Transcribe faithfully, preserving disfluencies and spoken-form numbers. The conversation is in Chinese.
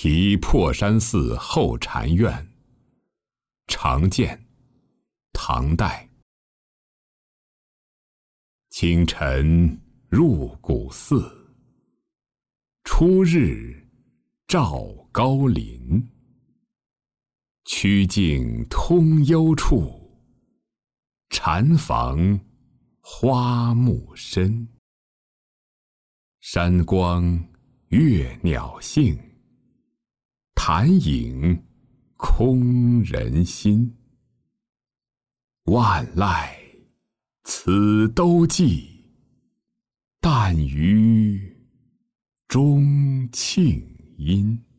题破山寺后禅院，常见，唐代。清晨入古寺，初日照高林。曲径通幽处，禅房花木深。山光悦鸟性，潭影空人心。万籁此都记，但余钟磬音。